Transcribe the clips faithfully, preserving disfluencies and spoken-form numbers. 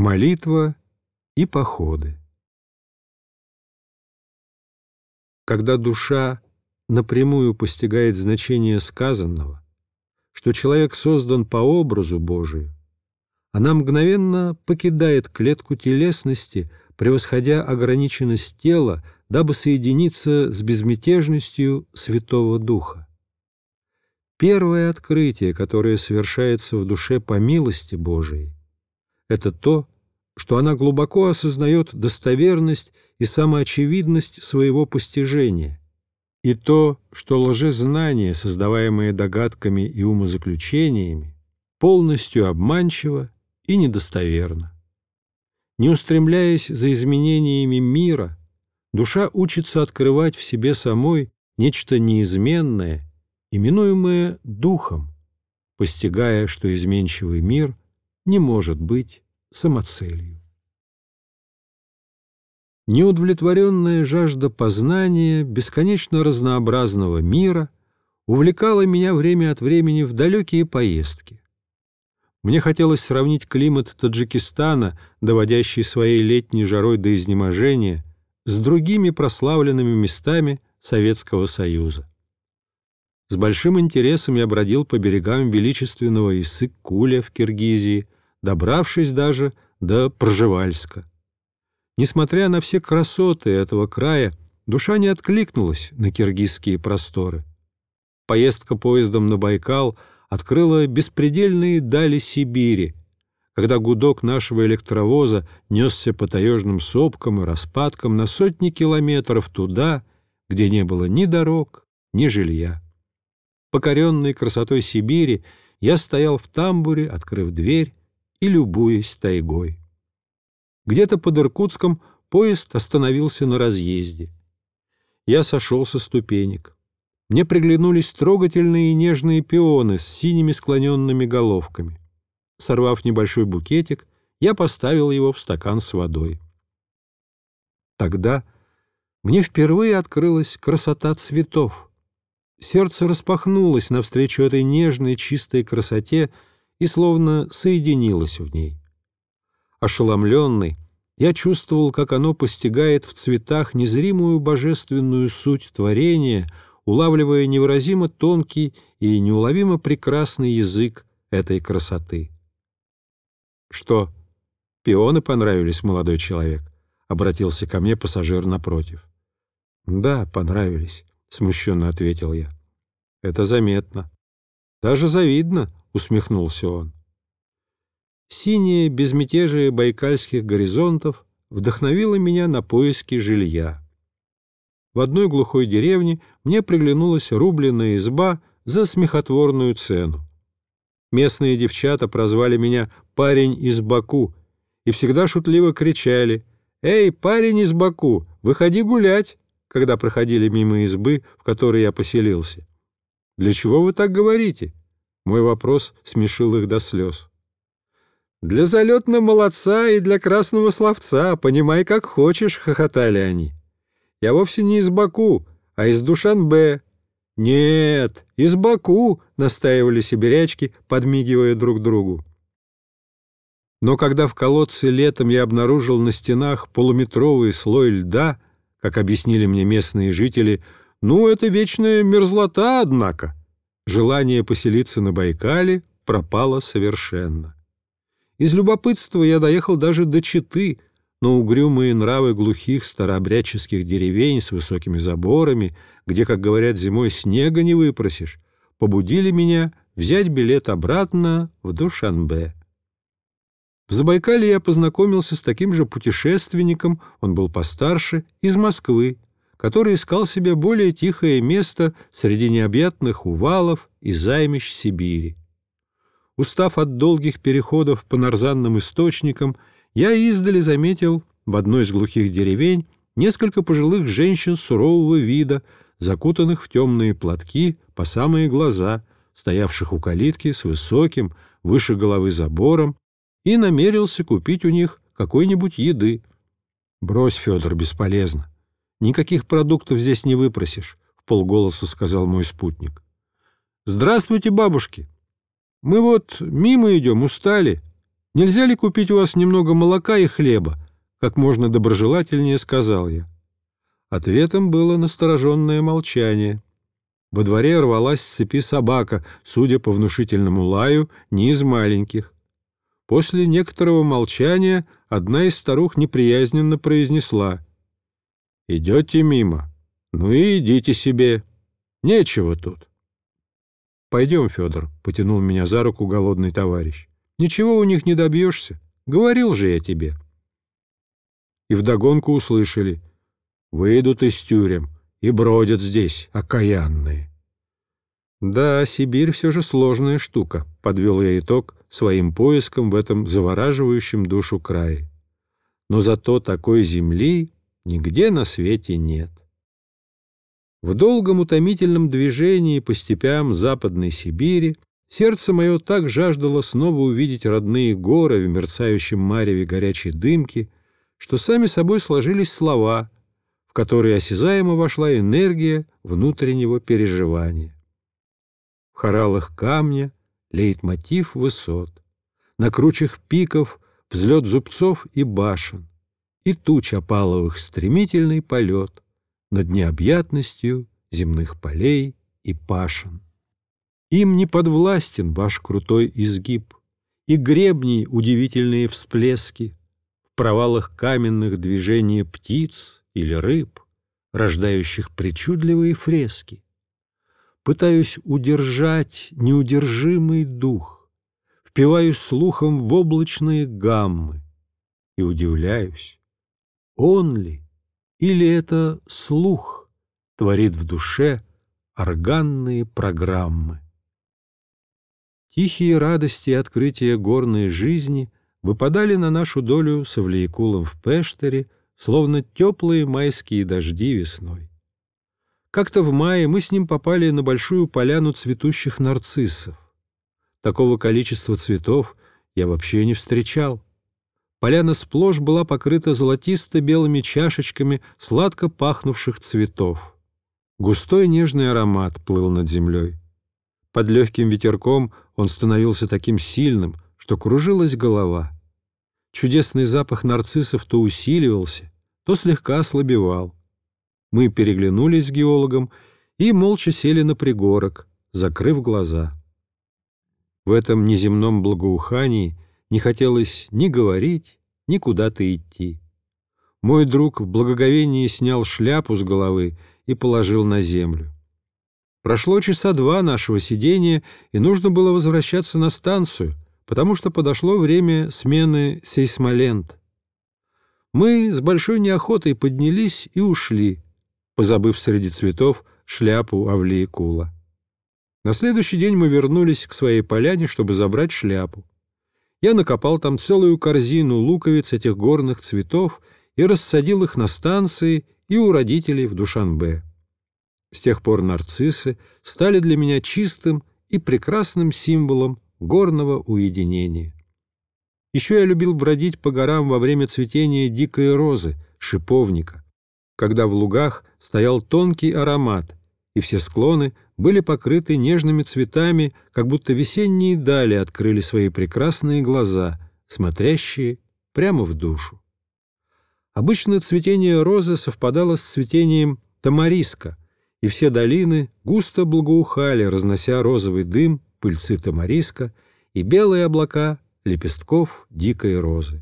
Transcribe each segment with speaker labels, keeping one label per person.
Speaker 1: Молитва и походы. Когда душа напрямую постигает значение сказанного, что человек создан по образу Божию, она мгновенно покидает клетку телесности, превосходя ограниченность тела, дабы соединиться с безмятежностью Святого Духа. Первое открытие, которое совершается в душе по милости Божией, это то, что она глубоко осознает достоверность и самоочевидность своего постижения, и то, что лжезнание, создаваемое догадками и умозаключениями, полностью обманчиво и недостоверно. Не устремляясь за изменениями мира, душа учится открывать в себе самой нечто неизменное, именуемое Духом, постигая, что изменчивый мир не может быть самоцелью. Неудовлетворенная жажда познания бесконечно разнообразного мира увлекала меня время от времени в далекие поездки. Мне хотелось сравнить климат Таджикистана, доводящий своей летней жарой до изнеможения, с другими прославленными местами Советского Союза. С большим интересом я бродил по берегам величественного Иссык-Куля в Киргизии, добравшись даже до Пржевальска. Несмотря на все красоты этого края, душа не откликнулась на киргизские просторы. Поездка поездом на Байкал открыла беспредельные дали Сибири, когда гудок нашего электровоза несся по таежным сопкам и распадкам на сотни километров туда, где не было ни дорог, ни жилья. Покоренный красотой Сибири, я стоял в тамбуре, открыв дверь и любуясь тайгой. Где-то под Иркутском поезд остановился на разъезде. Я сошел со ступенек. Мне приглянулись трогательные и нежные пионы с синими склоненными головками. Сорвав небольшой букетик, я поставил его в стакан с водой. Тогда мне впервые открылась красота цветов. Сердце распахнулось навстречу этой нежной, чистой красоте и словно соединилось в ней. Ошеломленный, я чувствовал, как оно постигает в цветах незримую божественную суть творения, улавливая невыразимо тонкий и неуловимо прекрасный язык этой красоты. «Что, пионы понравились, молодой человек?» — обратился ко мне пассажир напротив. «Да, понравились», — смущенно ответил я. «Это заметно. Даже завидно», — усмехнулся он. Синее безмятежие байкальских горизонтов вдохновило меня на поиски жилья. В одной глухой деревне мне приглянулась рубленная изба за смехотворную цену. Местные девчата прозвали меня «парень из Баку» и всегда шутливо кричали: «Эй, парень из Баку, выходи гулять!», когда проходили мимо избы, в которой я поселился. «Для чего вы так говорите?» Мой вопрос смешил их до слез. «Для залетного молодца и для красного словца, понимай, как хочешь», — хохотали они. «Я вовсе не из Баку, а из Душанбе». «Нет, из Баку», — настаивали сибирячки, подмигивая друг другу. Но когда в колодце летом я обнаружил на стенах полуметровый слой льда, как объяснили мне местные жители, ну, это вечная мерзлота, однако, желание поселиться на Байкале пропало совершенно. Из любопытства я доехал даже до Читы, но угрюмые нравы глухих старообрядческих деревень с высокими заборами, где, как говорят, зимой снега не выпросишь, побудили меня взять билет обратно в Душанбе. В Забайкалье я познакомился с таким же путешественником, он был постарше, из Москвы, который искал себе более тихое место среди необъятных увалов и займищ Сибири. Устав от долгих переходов по нарзанным источникам, я издали заметил в одной из глухих деревень несколько пожилых женщин сурового вида, закутанных в темные платки по самые глаза, стоявших у калитки с высоким, выше головы забором, и намерился купить у них какой-нибудь еды. «Брось, Федор, бесполезно. Никаких продуктов здесь не выпросишь», — вполголоса сказал мой спутник. «Здравствуйте, бабушки. Мы вот мимо идем, устали. «Нельзя ли купить у вас немного молока и хлеба?» — как можно доброжелательнее сказал я. Ответом было настороженное молчание. Во дворе рвалась с цепи собака, судя по внушительному лаю, не из маленьких. После некоторого молчания одна из старух неприязненно произнесла: «Идете мимо? Ну и идите себе. Нечего тут». «Пойдем, Федор», — потянул меня за руку голодный товарищ. «Ничего у них не добьешься. Говорил же я тебе». И вдогонку услышали: «Выйдут из тюрем и бродят здесь, окаянные». «Да, Сибирь все же сложная штука», — подвел я итог своим поискам в этом завораживающем душу крае. «Но зато такой земли нигде на свете нет». В долгом утомительном движении по степям Западной Сибири сердце мое так жаждало снова увидеть родные горы в мерцающем мареве горячей дымки, что сами собой сложились слова, в которые осязаемо вошла энергия внутреннего переживания. В хоралах камня лейтмотив высот, на кручах пиков взлет зубцов и башен, и туч опаловых стремительный полет над необъятностью земных полей и пашен. Им не подвластен ваш крутой изгиб, и гребней удивительные всплески, в провалах каменных движения птиц или рыб, рождающих причудливые фрески. Пытаюсь удержать неудержимый дух, впиваюсь слухом в облачные гаммы и удивляюсь, он ли или это слух творит в душе органные программы. Тихие радости и открытия горной жизни выпадали на нашу долю с Авлиякулом в Пештере, словно теплые майские дожди весной. Как-то в мае мы с ним попали на большую поляну цветущих нарциссов. Такого количества цветов я вообще не встречал. Поляна сплошь была покрыта золотисто-белыми чашечками сладко пахнувших цветов. Густой нежный аромат плыл над землей. Под легким ветерком он становился таким сильным, что кружилась голова. Чудесный запах нарциссов то усиливался, то слегка ослабевал. Мы переглянулись с геологом и молча сели на пригорок, закрыв глаза. В этом неземном благоухании не хотелось ни говорить, ни куда-то идти. Мой друг в благоговении снял шляпу с головы и положил на землю. Прошло часа два нашего сидения, и нужно было возвращаться на станцию, потому что подошло время смены сейсмолент. Мы с большой неохотой поднялись и ушли, позабыв среди цветов шляпу Авлиякула. На следующий день мы вернулись к своей поляне, чтобы забрать шляпу. Я накопал там целую корзину луковиц этих горных цветов и рассадил их на станции и у родителей в Душанбе. С тех пор нарциссы стали для меня чистым и прекрасным символом горного уединения. Еще я любил бродить по горам во время цветения дикой розы, шиповника, когда в лугах стоял тонкий аромат, и все склоны были покрыты нежными цветами, как будто весенние дали открыли свои прекрасные глаза, смотрящие прямо в душу. Обычно цветение розы совпадало с цветением тамариска, и все долины густо благоухали, разнося розовый дым, пыльцы тамариска и белые облака лепестков дикой розы.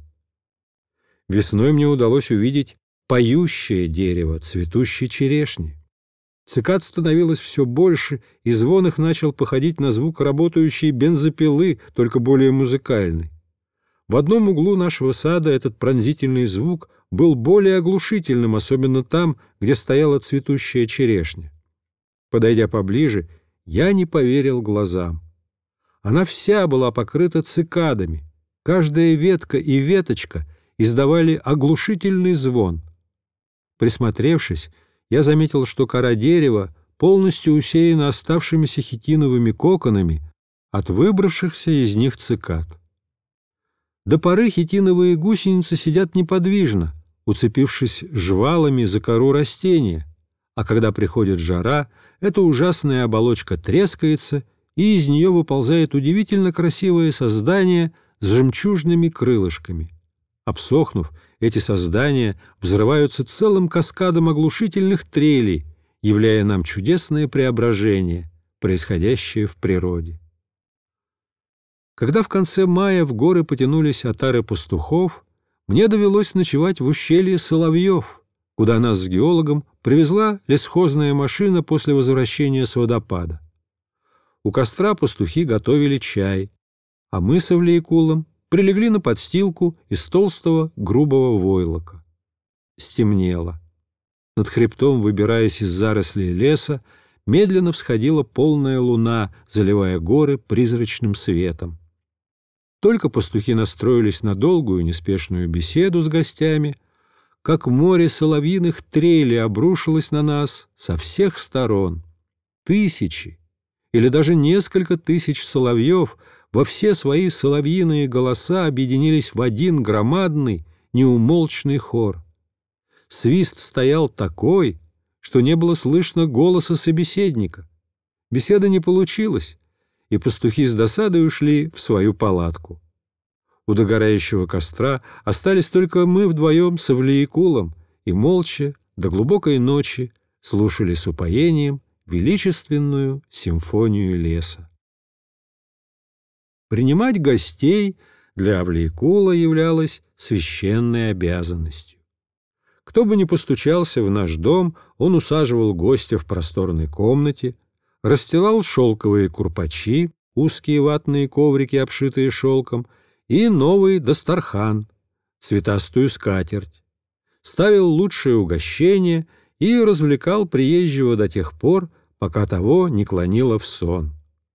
Speaker 1: Весной мне удалось увидеть поющее дерево цветущей черешни. Цикад становилось все больше, и звон их начал походить на звук работающей бензопилы, только более музыкальный. В одном углу нашего сада этот пронзительный звук был более оглушительным, особенно там, где стояла цветущая черешня. Подойдя поближе, я не поверил глазам. Она вся была покрыта цикадами. Каждая ветка и веточка издавали оглушительный звон. Присмотревшись, я заметил, что кора дерева полностью усеяна оставшимися хитиновыми коконами от выбравшихся из них цикад. До поры хитиновые гусеницы сидят неподвижно, уцепившись жвалами за кору растения, а когда приходит жара, эта ужасная оболочка трескается, и из нее выползает удивительно красивое создание, с жемчужными крылышками. Обсохнув, эти создания взрываются целым каскадом оглушительных трелей, являя нам чудесное преображение, происходящее в природе. Когда в конце мая в горы потянулись отары пастухов, мне довелось ночевать в ущелье Соловьев, куда нас с геологом привезла лесхозная машина после возвращения с водопада. У костра пастухи готовили чай, а мы с Авлиекулом прилегли на подстилку из толстого грубого войлока. Стемнело. Над хребтом, выбираясь из зарослей леса, медленно всходила полная луна, заливая горы призрачным светом. Только пастухи настроились на долгую неспешную беседу с гостями, как море соловьиных трелей обрушилось на нас со всех сторон. Тысячи или даже несколько тысяч соловьев во все свои соловьиные голоса объединились в один громадный, неумолчный хор. Свист стоял такой, что не было слышно голоса собеседника. Беседа не получилась, и пастухи с досадой ушли в свою палатку. У догорающего костра остались только мы вдвоем с Авлиекулом и молча до глубокой ночи слушали с упоением величественную симфонию леса. Принимать гостей для Авлиекула являлось священной обязанностью. Кто бы ни постучался в наш дом, он усаживал гостя в просторной комнате, расстилал шелковые курпачи, узкие ватные коврики, обшитые шелком, и новый дастархан, цветастую скатерть, ставил лучшее угощение и развлекал приезжего до тех пор, пока того не клонило в сон.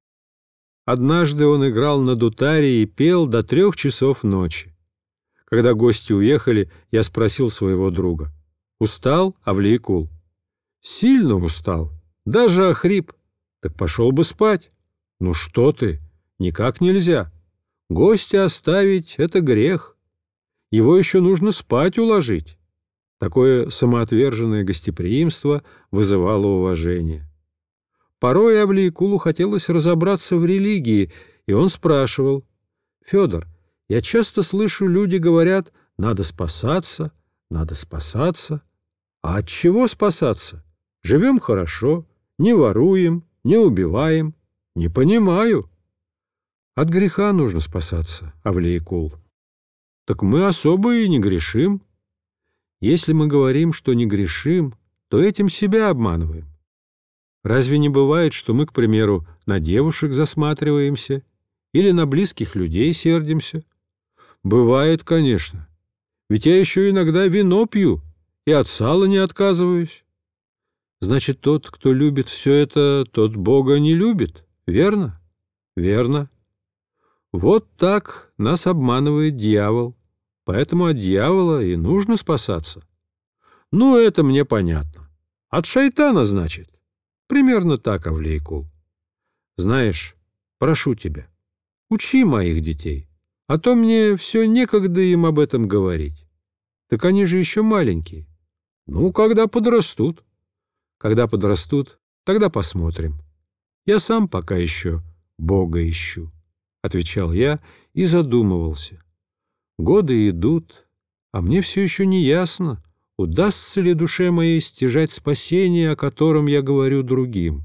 Speaker 1: Однажды он играл на дутаре и пел до трех часов ночи. Когда гости уехали, я спросил своего друга: «Устал, Авлиекул?» «Сильно устал, даже охрип». «Так пошел бы спать». «Ну что ты, никак нельзя. Гостя оставить — это грех. Его еще нужно спать уложить». Такое самоотверженное гостеприимство вызывало уважение. Порой Авлиекулу хотелось разобраться в религии, и он спрашивал: «Федор, я часто слышу, люди говорят, надо спасаться, надо спасаться. А от чего спасаться? Живем хорошо, не воруем, не убиваем. Не понимаю». «От греха нужно спасаться, Авлиекул». «Так мы особо и не грешим». «Если мы говорим, что не грешим, то этим себя обманываем. Разве не бывает, что мы, к примеру, на девушек засматриваемся или на близких людей сердимся?» «Бывает, конечно. Ведь я еще иногда вино пью и от сала не отказываюсь». «Значит, тот, кто любит все это, тот Бога не любит, верно?» «Верно. Вот так нас обманывает дьявол, поэтому от дьявола и нужно спасаться». «Ну, это мне понятно. От шайтана, значит?» «Примерно так, Авлиекул. Знаешь, прошу тебя, учи моих детей, а то мне все некогда им об этом говорить. Так они же еще маленькие». «Ну, когда подрастут». «Когда подрастут, тогда посмотрим. Я сам пока еще Бога ищу», — отвечал я и задумывался. Годы идут, а мне все еще не ясно, удастся ли душе моей стяжать спасение, о котором я говорю другим.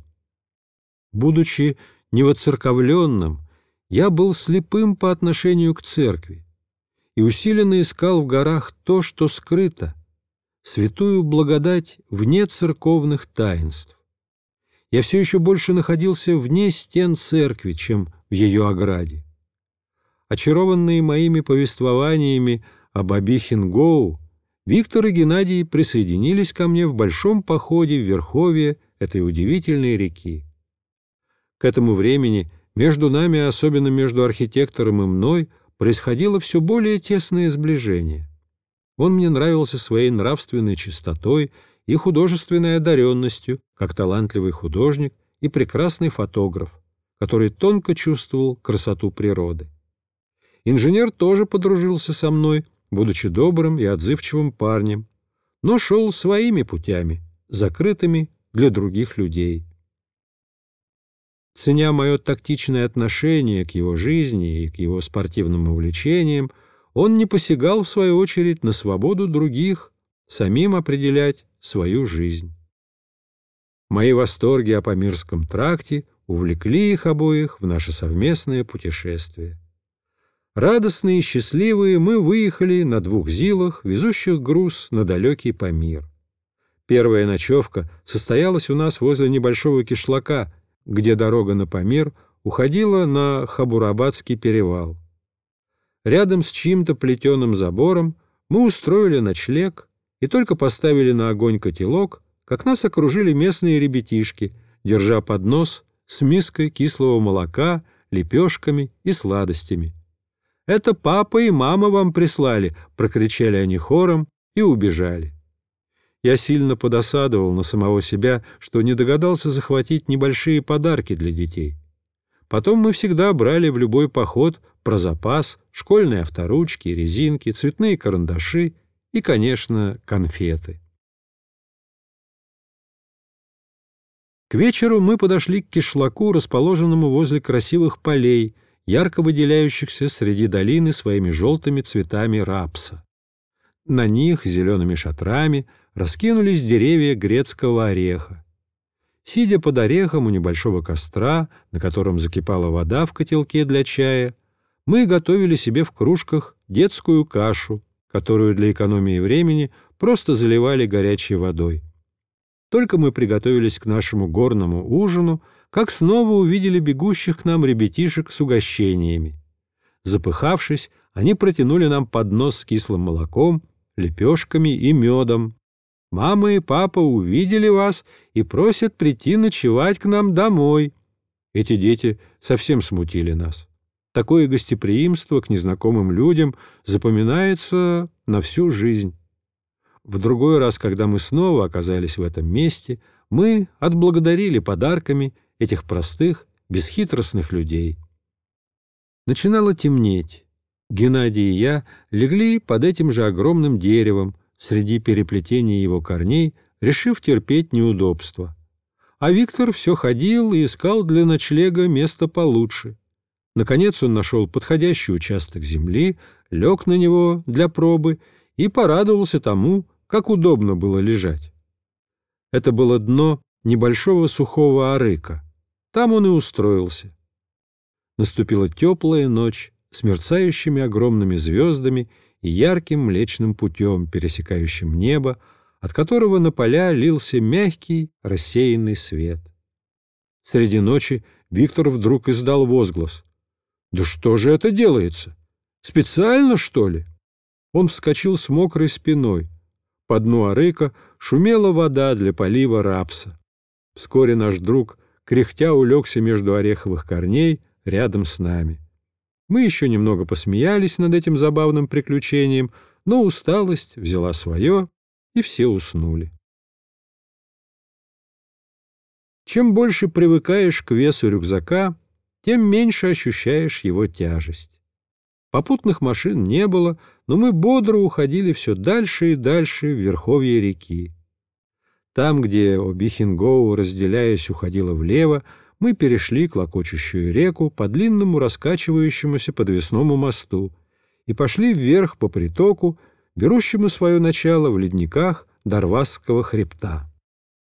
Speaker 1: Будучи невоцерковленным, я был слепым по отношению к церкви и усиленно искал в горах то, что скрыто, святую благодать вне церковных таинств. Я все еще больше находился вне стен церкви, чем в ее ограде. Очарованные моими повествованиями об Абихенгоу, Виктор и Геннадий присоединились ко мне в большом походе в верховье этой удивительной реки. К этому времени между нами, особенно между архитектором и мной, происходило все более тесное сближение. Он мне нравился своей нравственной чистотой и художественной одаренностью, как талантливый художник и прекрасный фотограф, который тонко чувствовал красоту природы. Инженер тоже подружился со мной, будучи добрым и отзывчивым парнем, но шел своими путями, закрытыми для других людей. Ценя мое тактичное отношение к его жизни и к его спортивным увлечениям, он не посягал, в свою очередь, на свободу других, самим определять свою жизнь. Мои восторги о Памирском тракте увлекли их обоих в наше совместное путешествие. Радостные и счастливые мы выехали на двух зилах, везущих груз на далекий Памир. Первая ночевка состоялась у нас возле небольшого кишлака, где дорога на Памир уходила на Хабурабадский перевал. Рядом с чьим-то плетеным забором мы устроили ночлег и только поставили на огонь котелок, как нас окружили местные ребятишки, держа поднос с миской кислого молока, лепешками и сладостями. «Это папа и мама вам прислали!» — прокричали они хором и убежали. Я сильно подосадовал на самого себя, что не догадался захватить небольшие подарки для детей. Потом мы всегда брали в любой поход про запас школьные авторучки, резинки, цветные карандаши и, конечно, конфеты. К вечеру мы подошли к кишлаку, расположенному возле красивых полей, ярко выделяющихся среди долины своими желтыми цветами рапса. На них зелеными шатрами раскинулись деревья грецкого ореха. Сидя под орехом у небольшого костра, на котором закипала вода в котелке для чая, мы готовили себе в кружках детскую кашу, которую для экономии времени просто заливали горячей водой. Только мы приготовились к нашему горному ужину, как снова увидели бегущих к нам ребятишек с угощениями. Запыхавшись, они протянули нам поднос с кислым молоком, лепешками и медом. «Мама и папа увидели вас и просят прийти ночевать к нам домой». Эти дети совсем смутили нас. Такое гостеприимство к незнакомым людям запоминается на всю жизнь. В другой раз, когда мы снова оказались в этом месте, мы отблагодарили подарками этих простых, бесхитростных людей. Начинало темнеть. Геннадий и я легли под этим же огромным деревом, среди переплетения его корней, решив терпеть неудобства. А Виктор все ходил и искал для ночлега место получше. Наконец он нашел подходящий участок земли, лег на него для пробы и порадовался тому, как удобно было лежать. Это было дно небольшого сухого арыка. Там он и устроился. Наступила теплая ночь с мерцающими огромными звездами и ярким Млечным Путем, пересекающим небо, от которого на поля лился мягкий рассеянный свет. Среди ночи Виктор вдруг издал возглас: «Да что же это делается? Специально, что ли?» Он вскочил с мокрой спиной. По дну арыка шумела вода для полива рапса. Вскоре наш друг, кряхтя, улегся между ореховых корней рядом с нами. Мы еще немного посмеялись над этим забавным приключением, но усталость взяла свое, и все уснули. Чем больше привыкаешь к весу рюкзака, тем меньше ощущаешь его тяжесть. Попутных машин не было, но мы бодро уходили все дальше и дальше в верховье реки. Там, где Обихингоу, разделяясь, уходила влево, мы перешли клокочущую реку по длинному раскачивающемуся подвесному мосту и пошли вверх по притоку, берущему свое начало в ледниках Дарвасского хребта.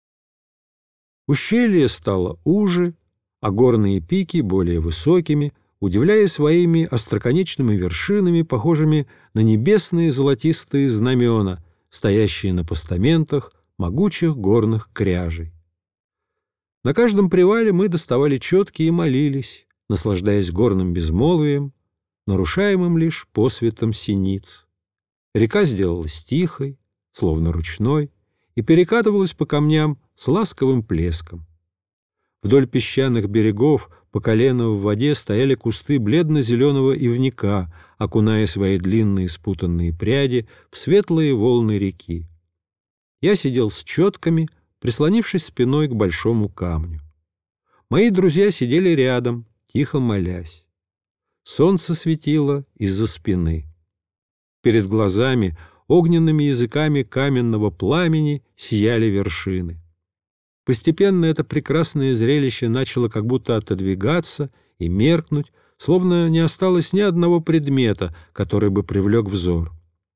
Speaker 1: Ущелье стало уже, а горные пики более высокими, удивляя своими остроконечными вершинами, похожими на небесные золотистые знамена, стоящие на постаментах могучих горных кряжей. На каждом привале мы доставали четки и молились, наслаждаясь горным безмолвием, нарушаемым лишь посветом синиц. Река сделалась тихой, словно ручной, и перекатывалась по камням с ласковым плеском. Вдоль песчаных берегов по колено в воде стояли кусты бледно-зеленого ивника, окуная свои длинные спутанные пряди в светлые волны реки. Я сидел с четками, прислонившись спиной к большому камню. Мои друзья сидели рядом, тихо молясь. Солнце светило из-за спины. Перед глазами огненными языками каменного пламени сияли вершины. Постепенно это прекрасное зрелище начало как будто отодвигаться и меркнуть, словно не осталось ни одного предмета, который бы привлек взор.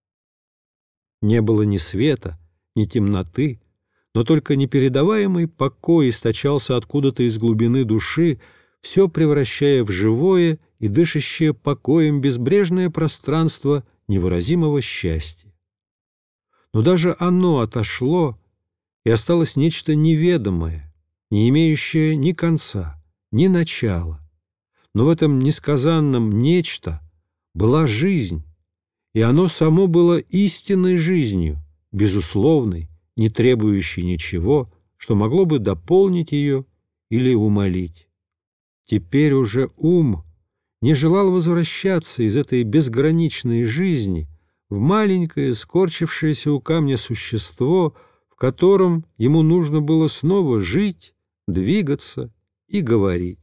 Speaker 1: Не было ни света, ни темноты, но только непередаваемый покой источался откуда-то из глубины души, все превращая в живое и дышащее покоем безбрежное пространство невыразимого счастья. Но даже оно отошло, и осталось нечто неведомое, не имеющее ни конца, ни начала. Но в этом несказанном нечто была жизнь, и оно само было истинной жизнью, безусловной, не требующей ничего, что могло бы дополнить ее или умолить. Теперь уже ум не желал возвращаться из этой безграничной жизни в маленькое, скорчившееся у камня существо, в котором ему нужно было снова жить, двигаться и говорить.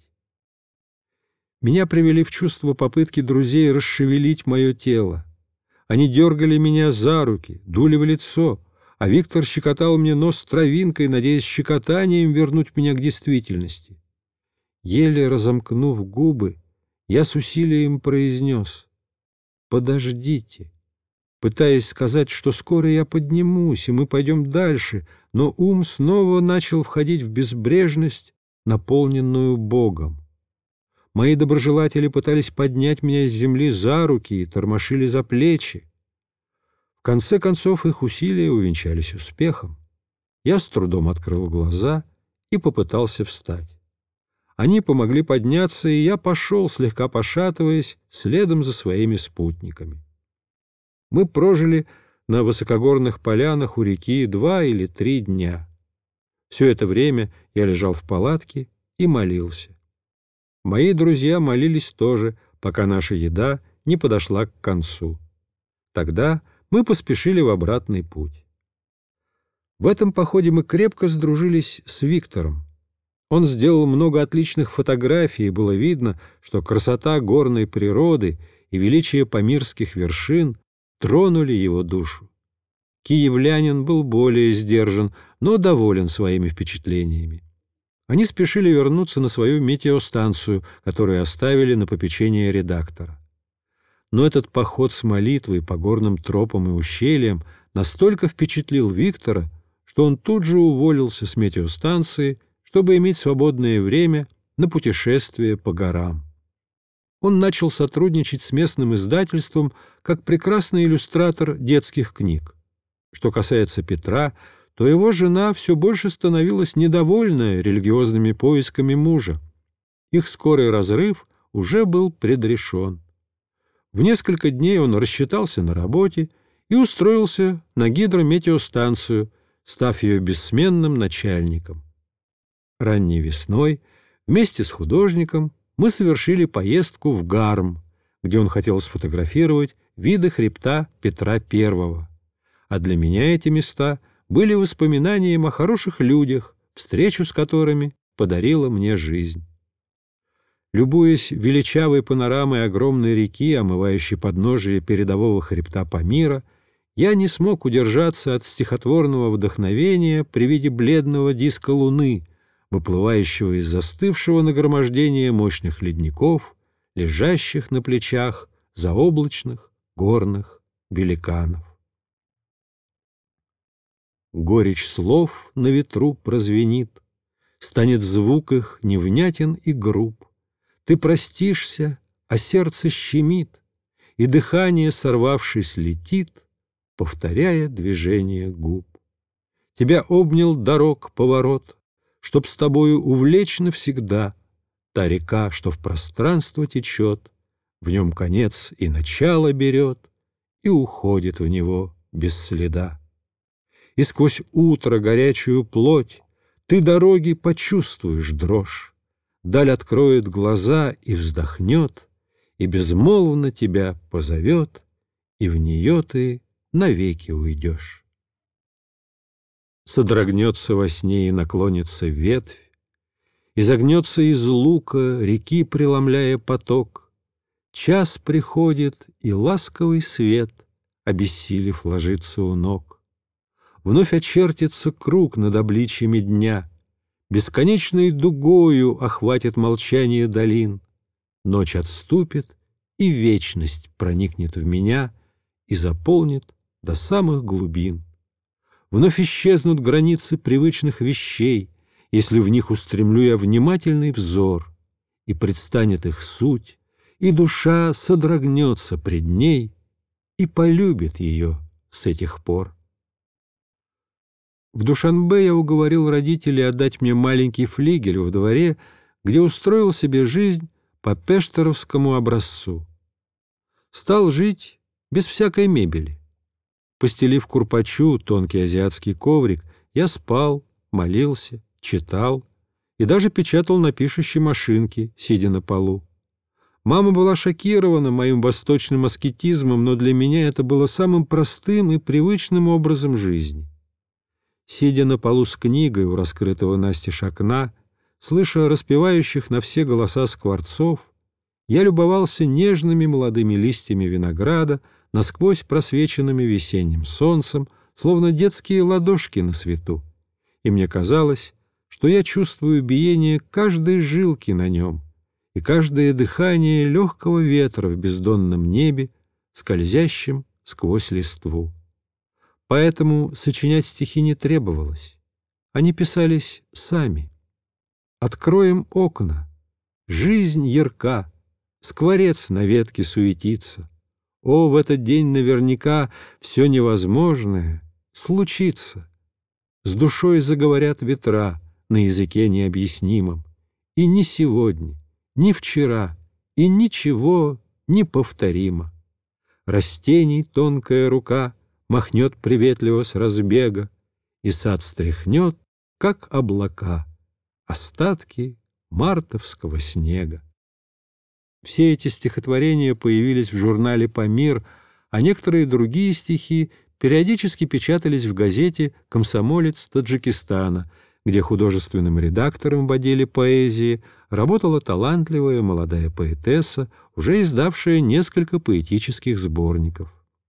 Speaker 1: Меня привели в чувство попытки друзей расшевелить мое тело. Они дергали меня за руки, дули в лицо, а Виктор щекотал мне нос травинкой, надеясь щекотанием вернуть меня к действительности. Еле разомкнув губы, я с усилием произнес: «Подождите», пытаясь сказать, что скоро я поднимусь, и мы пойдем дальше, но ум снова начал входить в безбрежность, наполненную Богом. Мои доброжелатели пытались поднять меня с земли за руки и тормошили за плечи. В конце концов их усилия увенчались успехом. Я с трудом открыл глаза и попытался встать. Они помогли подняться, и я пошел, слегка пошатываясь, следом за своими спутниками. Мы прожили на высокогорных полянах у реки два или три дня. Все это время я лежал в палатке и молился. Мои друзья молились тоже, пока наша еда не подошла к концу. Тогда мы поспешили в обратный путь. В этом походе мы крепко сдружились с Виктором. Он сделал много отличных фотографий, и было видно, что красота горной природы и величие памирских вершин тронули его душу. Киевлянин был более сдержан, но доволен своими впечатлениями. Они спешили вернуться на свою метеостанцию, которую оставили на попечение редактора. Но этот поход с молитвой по горным тропам и ущельям настолько впечатлил Виктора, что он тут же уволился с метеостанции, чтобы иметь свободное время на путешествие по горам. Он начал сотрудничать с местным издательством как прекрасный иллюстратор детских книг. Что касается Петра, то его жена все больше становилась недовольна религиозными поисками мужа. Их скорый разрыв уже был предрешен. В несколько дней он рассчитался на работе и устроился на гидрометеостанцию, став ее бессменным начальником. Ранней весной вместе с художником мы совершили поездку в Гарм, где он хотел сфотографировать виды хребта Петра Первого. А для меня эти места были воспоминанием о хороших людях, встречу с которыми подарила мне жизнь. Любуясь величавой панорамой огромной реки, омывающей подножие передового хребта Памира, я не смог удержаться от стихотворного вдохновения при виде бледного диска луны, выплывающего из застывшего нагромождения мощных ледников, лежащих на плечах заоблачных горных великанов. Горечь слов на ветру прозвенит, станет звук их невнятен и груб. Ты простишься, а сердце щемит, и дыхание, сорвавшись, летит, повторяя движение губ. Тебя обнял дорог поворот, чтоб с тобою увлечь навсегда та река, что в пространство течет, в нем конец и начало берет и уходит в него без следа. И сквозь утро горячую плоть ты дороги почувствуешь дрожь, даль откроет глаза и вздохнет, и безмолвно тебя позовет, и в нее ты навеки уйдешь. Содрогнется во сне и наклонится ветвь, изогнется из лука реки, преломляя поток. Час приходит, и ласковый свет, обессилев, ложится у ног. Вновь очертится круг над обличьями дня, Бесконечной дугою охватит молчание долин. Ночь отступит, и вечность проникнет в меня и заполнит до самых глубин. Вновь исчезнут границы привычных вещей, если в них устремлю я внимательный взор, и предстанет их суть, и душа содрогнется пред ней и полюбит ее с этих пор. В Душанбе я уговорил родителей отдать мне маленький флигель во дворе, где устроил себе жизнь по пештеровскому образцу. Стал жить без всякой мебели. Постелив курпачу тонкий азиатский коврик, я спал, молился, читал и даже печатал на пишущей машинке, сидя на полу. Мама была шокирована моим восточным аскетизмом, но для меня это было самым простым и привычным образом жизни. Сидя на полу с книгой у раскрытого настежь окна, слыша распевающих на все голоса скворцов, я любовался нежными молодыми листьями винограда, насквозь просвеченными весенним солнцем, словно детские ладошки на свету, и мне казалось, что я чувствую биение каждой жилки на нем и каждое дыхание легкого ветра в бездонном небе, скользящем сквозь листву. Поэтому сочинять стихи не требовалось. Они писались сами. Откроем окна. Жизнь ярка, скворец на ветке суетится. О, в этот день наверняка все невозможное случится. С душой заговорят ветра на языке необъяснимом. И ни сегодня, ни вчера, и ничего неповторимо. Растений тонкая рука махнет приветливо с разбега, и сад стряхнет, как облака, остатки мартовского снега. Все эти стихотворения появились в журнале «Памир», а некоторые другие стихи периодически печатались в газете «Комсомолец Таджикистана», где художественным редактором в отделе поэзии работала талантливая молодая поэтесса, уже издавшая несколько поэтических сборников.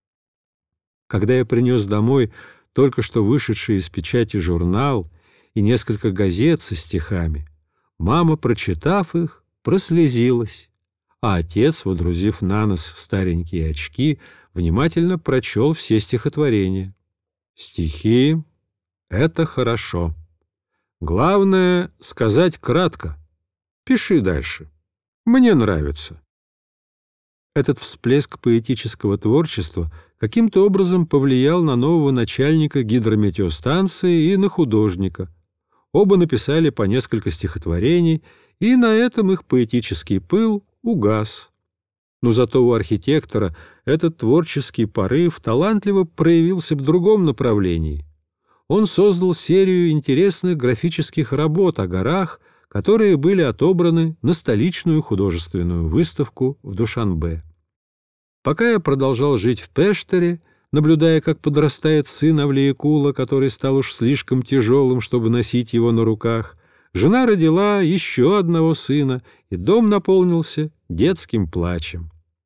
Speaker 1: Когда я принес домой только что вышедший из печати журнал и несколько газет со стихами, мама, прочитав их, прослезилась, а отец, водрузив на нос старенькие очки, внимательно прочел все стихотворения. «Стихи — это хорошо. Главное — сказать кратко. Пиши дальше. Мне нравится». Этот всплеск поэтического творчества каким-то образом повлиял на нового начальника гидрометеостанции и на художника. Оба написали по несколько стихотворений, и на этом их поэтический пыл угас. Но зато у архитектора этот творческий порыв талантливо проявился в другом направлении. Он создал серию интересных графических работ о горах, которые были отобраны на столичную художественную выставку в Душанбе. Пока я продолжал жить в Пештере, наблюдая, как подрастает сын Авлиякула, который стал уж слишком тяжелым, чтобы носить его на руках, жена родила еще одного сына, и дом наполнился детским плачем.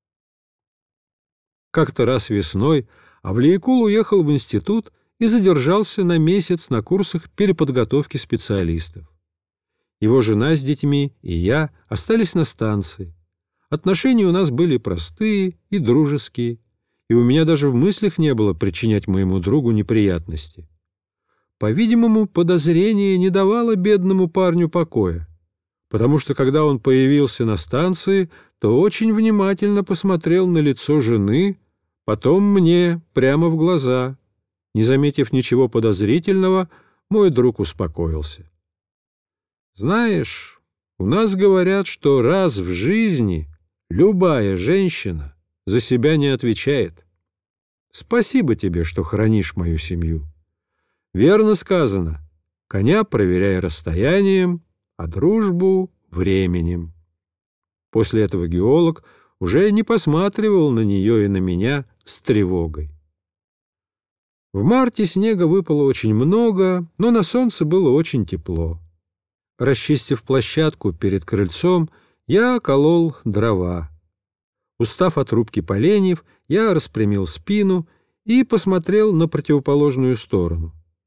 Speaker 1: Как-то раз весной Авлиякул уехал в институт и задержался на месяц на курсах переподготовки специалистов. Его жена с детьми и я остались на станции. Отношения у нас были простые и дружеские, и у меня даже в мыслях не было причинять моему другу неприятности. По-видимому, подозрение не давало бедному парню покоя, потому что, когда он появился на станции, то очень внимательно посмотрел на лицо жены, потом мне прямо в глаза. Не заметив ничего подозрительного, мой друг успокоился. «Знаешь, у нас говорят, что раз в жизни любая женщина за себя не отвечает. Спасибо тебе, что хранишь мою семью. Верно сказано, коня проверяй расстоянием, а дружбу — временем». После этого геолог уже не посматривал на нее и на меня с тревогой. В марте снега выпало очень много, но на солнце было очень тепло. Расчистив площадку перед крыльцом, я колол дрова. Устав от рубки поленьев, я распрямил спину и посмотрел на противоположную сторону.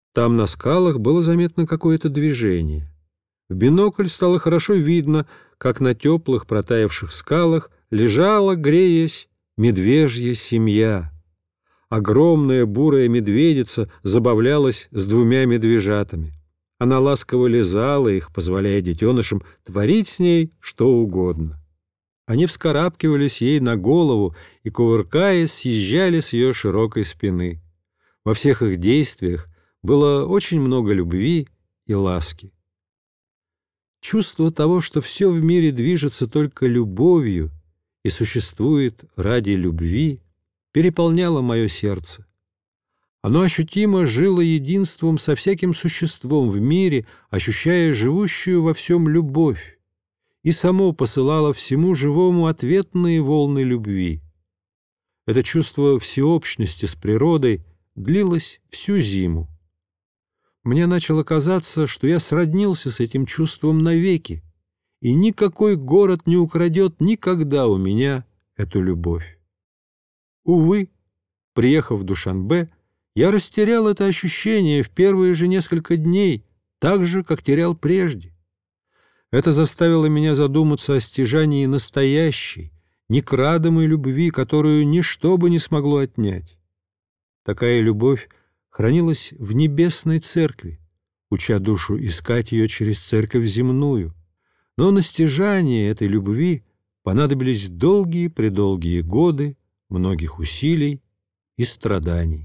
Speaker 1: Там на скалах было заметно какое-то движение. В бинокль стало хорошо видно, как на теплых протаявших скалах лежала, греясь, медвежья семья. Огромная бурая медведица забавлялась с двумя медвежатами. Она ласково лизала их, позволяя детенышам творить с ней что угодно. Они вскарабкивались ей на голову и, кувыркаясь, съезжали с ее широкой спины. Во всех их действиях было очень много любви и ласки. Чувство того, что все в мире движется только любовью и существует ради любви, переполняло мое сердце. Оно ощутимо жило единством со всяким существом в мире, ощущая живущую во всем любовь, и само посылало всему живому ответные волны любви. Это чувство всеобщности с природой длилось всю зиму. Мне начало казаться, что я сроднился с этим чувством навеки, и никакой город не украдет никогда у меня эту любовь. Увы, приехав в Душанбе, я растерял это ощущение в первые же несколько дней, так же, как терял прежде. Это заставило меня задуматься о стяжании настоящей, некрадомой любви, которую ничто бы не смогло отнять. Такая любовь хранилась в небесной церкви, уча душу искать ее через церковь земную, но на стяжание этой любви понадобились долгие-предолгие годы многих усилий и страданий.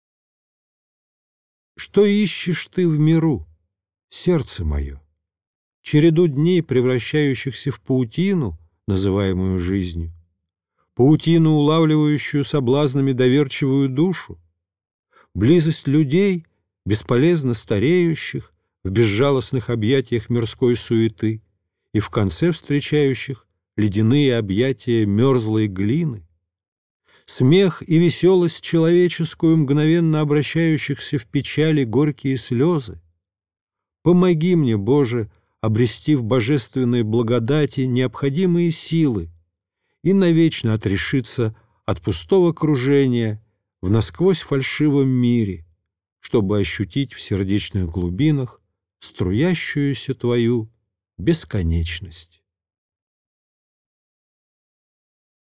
Speaker 1: Что ищешь ты в миру, сердце мое? Череду дней, превращающихся в паутину, называемую жизнью, паутину, улавливающую соблазнами доверчивую душу, близость людей, бесполезно стареющих в безжалостных объятиях мирской суеты и в конце встречающих ледяные объятия мерзлой глины, смех и веселость человеческую, мгновенно обращающихся в печали горькие слезы. Помоги мне, Боже, обрести в божественной благодати необходимые силы и навечно отрешиться от пустого кружения в насквозь фальшивом мире, чтобы ощутить в сердечных глубинах струящуюся Твою бесконечность.